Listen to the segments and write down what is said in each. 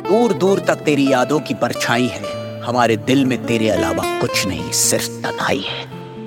दूर दूर तक तेरी यादों की परछाई है, हमारे दिल में तेरे अलावा कुछ नहीं, सिर्फ तन्हाई है।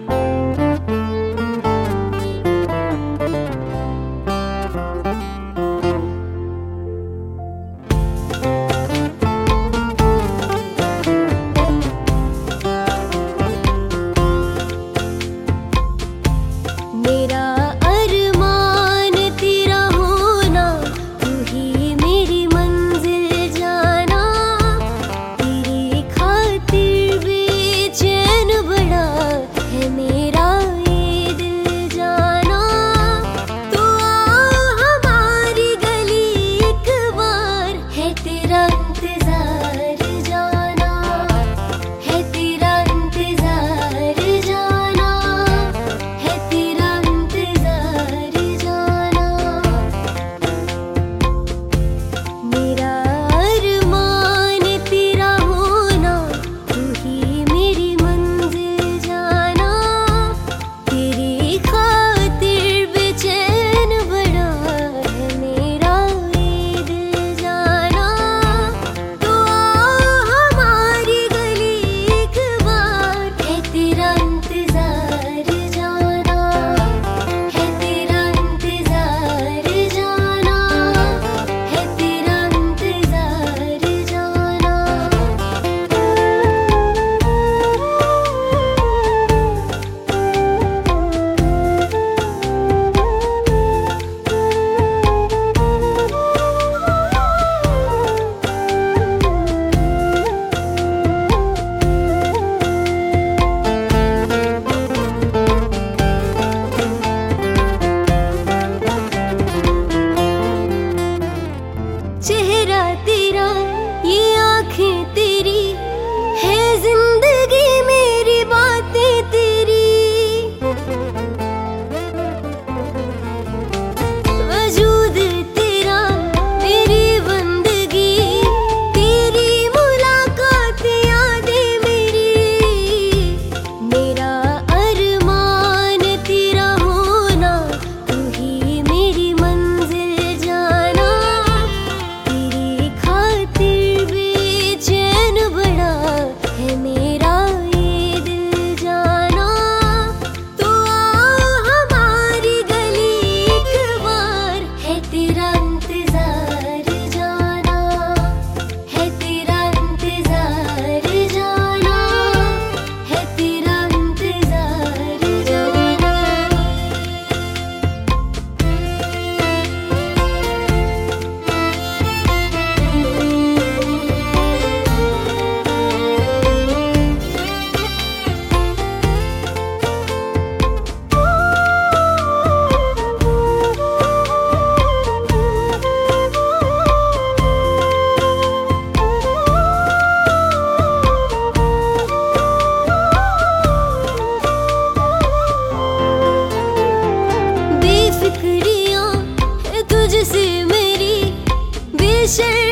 चेहरा तेरा, ये आँखें तेरी, है जिंदगी मेरी बातें तेरी, वजूद तेरा मेरी बंदगी, तेरी मुलाकात यादें मेरी, मेरा अरमान तेरा होना, तू ही मेरी मंजिल जाना, तेरी खातिर बेचैन बड़ा है मेरा ये दिल जाना, तो आ हमारी गली एक बार, है तेरा इंतजार जाना, है तेरा इंतजार जाना, है तेरा इंतजार जाना। बेफिक्रियाँ है तुझसे मेरी, बेशर्मी